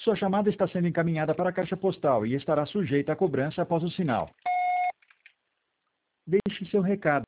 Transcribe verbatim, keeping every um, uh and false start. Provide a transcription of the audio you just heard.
Sua chamada está sendo encaminhada para a caixa postal e estará sujeita a cobrança após o sinal. Deixe seu recado.